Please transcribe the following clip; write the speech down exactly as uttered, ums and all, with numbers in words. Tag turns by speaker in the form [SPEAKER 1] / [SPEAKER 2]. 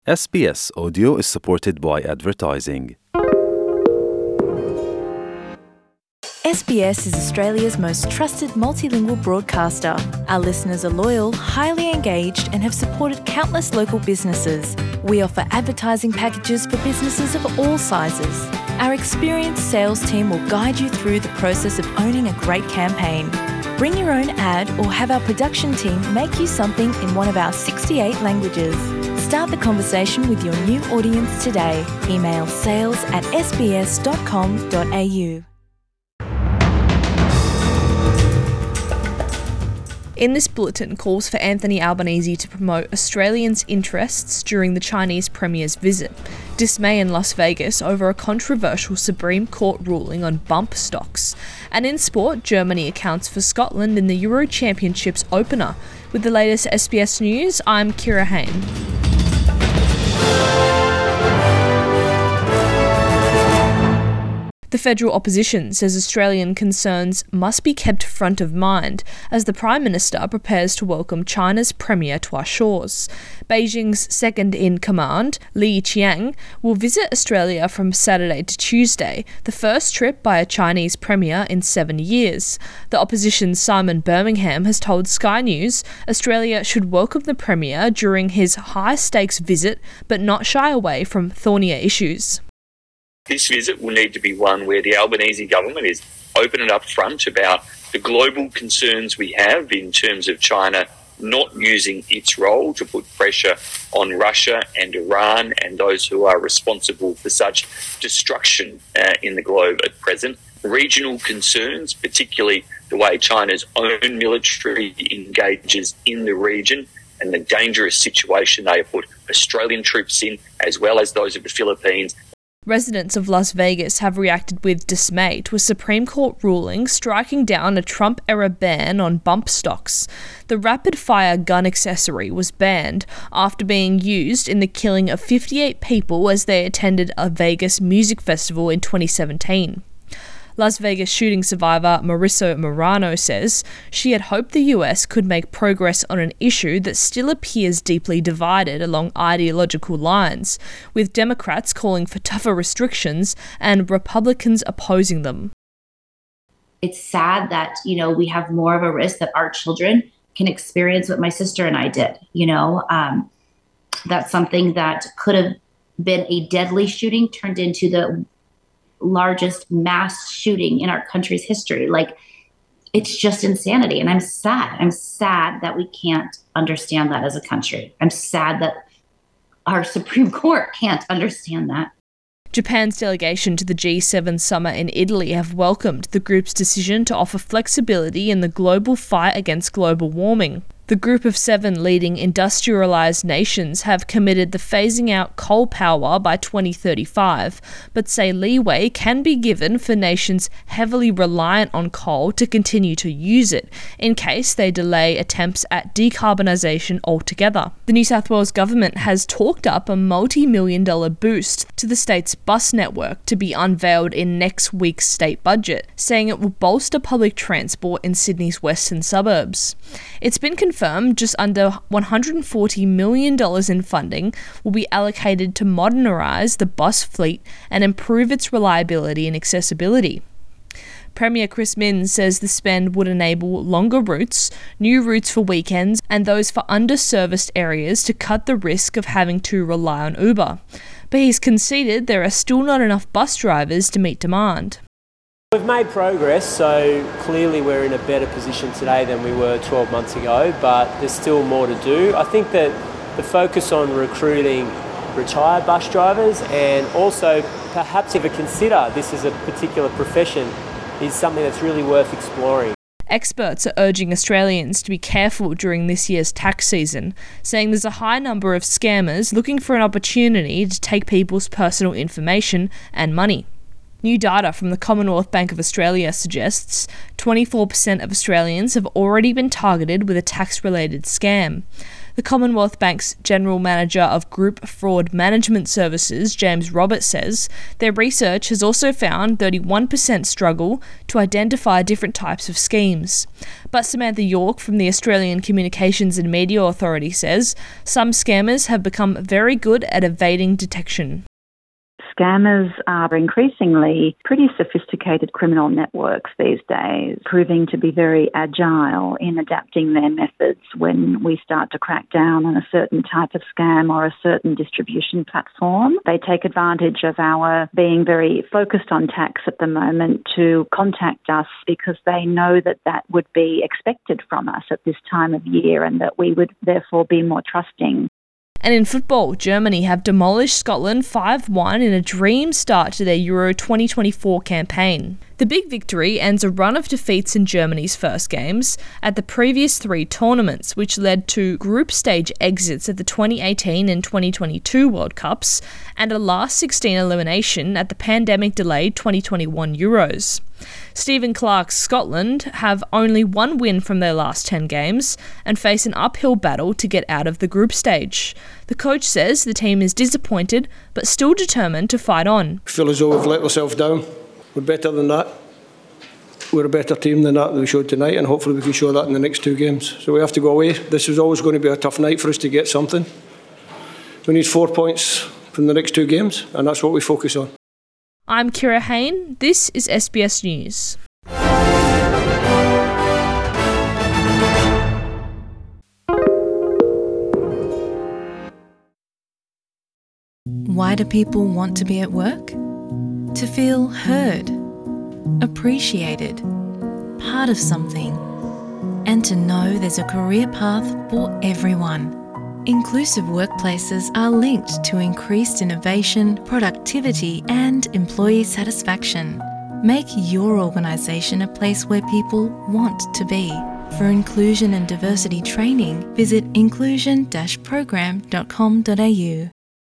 [SPEAKER 1] S B S Audio is supported by advertising.
[SPEAKER 2] S B S is Australia's most trusted multilingual broadcaster. Our listeners are loyal, highly engaged, and have supported countless local businesses. We offer advertising packages for businesses of all sizes. Our experienced sales team will guide you through the process of owning a great campaign. Bring your own ad or have our production team make you something in one of our sixty-eight languages. Start the conversation with your new audience today. Email sales at s b s dot com dot a u.
[SPEAKER 3] In this bulletin calls for Anthony Albanese to promote Australians' interests during the Chinese Premier's visit. Dismay in Las Vegas over a controversial Supreme Court ruling on bump stocks. And in sport, Germany accounts for Scotland in the Euro Championships opener. With the latest S B S News, I'm Kira Hain. The federal opposition says Australian concerns must be kept front of mind as the Prime Minister prepares to welcome China's Premier to our shores. Beijing's second-in-command, Li Qiang, will visit Australia from Saturday to Tuesday, the first trip by a Chinese Premier in seven years. The opposition's Simon Birmingham has told Sky News Australia should welcome the Premier during his high-stakes visit but not shy away from thornier issues.
[SPEAKER 4] This visit will need to be one where the Albanese government is open and upfront about the global concerns we have in terms of China not using its role to put pressure on Russia and Iran and those who are responsible for such destruction uh, in the globe at present. Regional concerns, particularly the way China's own military engages in the region and the dangerous situation they have put Australian troops in, as well as those of the Philippines.
[SPEAKER 3] Residents of Las Vegas have reacted with dismay to a Supreme Court ruling striking down a Trump-era ban on bump stocks. The rapid-fire gun accessory was banned after being used in the killing of fifty-eight people as they attended a Vegas music festival in twenty seventeen. Las Vegas shooting survivor Marissa Morano says she had hoped the U S could make progress on an issue that still appears deeply divided along ideological lines, with Democrats calling for tougher restrictions and Republicans opposing them.
[SPEAKER 5] It's sad that, you know, we have more of a risk that our children can experience what my sister and I did. You know, um, that's something that could have been a deadly shooting turned into the largest mass shooting in our country's history. Like, it's just insanity. And I'm sad. I'm sad that we can't understand that as a country. I'm sad that our Supreme Court can't understand that.
[SPEAKER 3] Japan's delegation to the G seven summit in Italy have welcomed the group's decision to offer flexibility in the global fight against global warming. The group of seven leading industrialised nations have committed the phasing out coal power by twenty thirty-five, but say leeway can be given for nations heavily reliant on coal to continue to use it, in case they delay attempts at decarbonisation altogether. The New South Wales government has talked up a multi-million dollar boost to the state's bus network to be unveiled in next week's state budget, saying it will bolster public transport in Sydney's western suburbs. It's been confirmed just under one hundred forty million dollars in funding will be allocated to modernise the bus fleet and improve its reliability and accessibility. Premier Chris Minns says the spend would enable longer routes, new routes for weekends, and those for underserviced areas to cut the risk of having to rely on Uber. But he's conceded there are still not enough bus drivers to meet demand.
[SPEAKER 6] We've made progress, so clearly we're in a better position today than we were twelve months ago, but there's still more to do. I think that the focus on recruiting retired bus drivers and also perhaps even consider this as a particular profession is something that's really worth exploring.
[SPEAKER 3] Experts are urging Australians to be careful during this year's tax season, saying there's a high number of scammers looking for an opportunity to take people's personal information and money. New data from the Commonwealth Bank of Australia suggests twenty-four percent of Australians have already been targeted with a tax-related scam. The Commonwealth Bank's General Manager of Group Fraud Management Services, James Roberts, says their research has also found thirty-one percent struggle to identify different types of schemes. But Samantha York from the Australian Communications and Media Authority says some scammers have become very good at evading detection.
[SPEAKER 7] Scammers are increasingly pretty sophisticated criminal networks these days, proving to be very agile in adapting their methods when we start to crack down on a certain type of scam or a certain distribution platform. They take advantage of our being very focused on tax at the moment to contact us because they know that that would be expected from us at this time of year and that we would therefore be more trusting.
[SPEAKER 3] And in football, Germany have demolished Scotland five one in a dream start to their Euro twenty twenty-four campaign. The big victory ends a run of defeats in Germany's first games at the previous three tournaments, which led to group stage exits at the twenty eighteen and twenty twenty-two World Cups and a last sixteen elimination at the pandemic-delayed twenty twenty-one Euros. Stephen Clarke's Scotland have only one win from their last ten games and face an uphill battle to get out of the group stage. The coach says the team is disappointed but still determined to fight on.
[SPEAKER 8] I feel as though we've let ourselves down. We're better than that. We're a better team than that that we showed tonight, and hopefully we can show that in the next two games. So we have to go away. This is always going to be a tough night for us to get something. We need four points from the next two games, and that's what we focus on.
[SPEAKER 3] I'm Kira Hain. This is S B S News.
[SPEAKER 2] Why do people want to be at work? To feel heard, appreciated, part of something, and to know there's a career path for everyone. Inclusive workplaces are linked to increased innovation, productivity, and employee satisfaction. Make your organisation a place where people want to be. For inclusion and diversity training, visit inclusion dash program dot com dot a u.